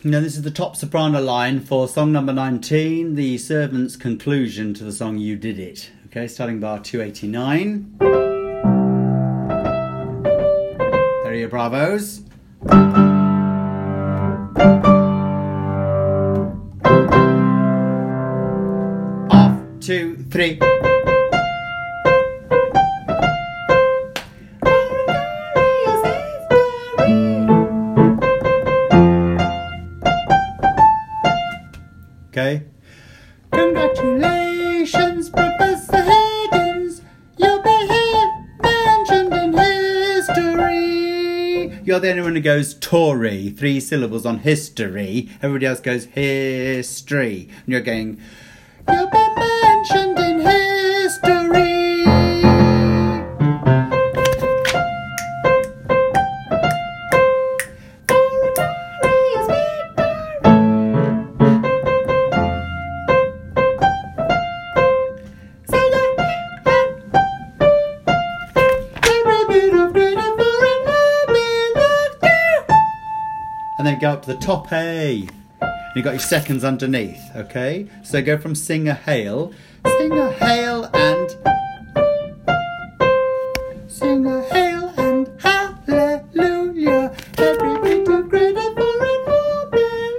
Now this is the top soprano line for song number 19, the servant's conclusion to the song You Did It. Okay, starting bar 289. There are your bravos. Off, 2, 3. Okay. Congratulations, Professor Higgins. You'll be here mentioned in history. You're the only one who goes Tory, 3 syllables on history. Everybody else goes history. And you're going, you'll be mentioned in history. And then go up to the top A. And you've got your seconds underneath, okay? So go from sing a hail, and sing a hail and hallelujah. Every bit of greater for an open.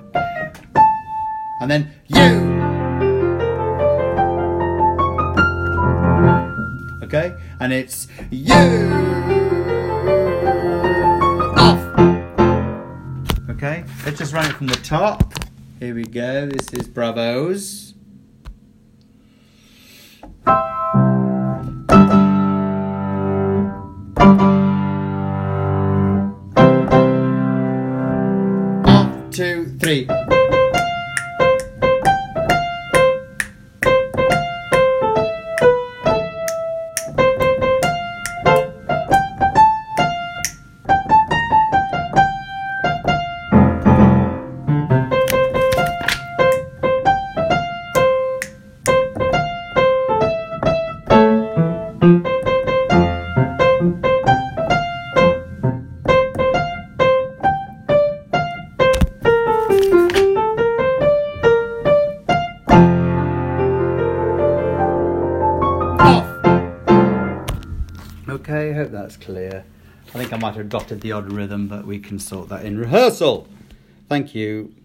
And then you. Okay? And it's you. Okay, let's just run it from the top. Here we go, this is bravos. Off, 2, 3. Okay, I hope that's clear. I think I might have dotted the odd rhythm, but we can sort that in rehearsal. Thank you.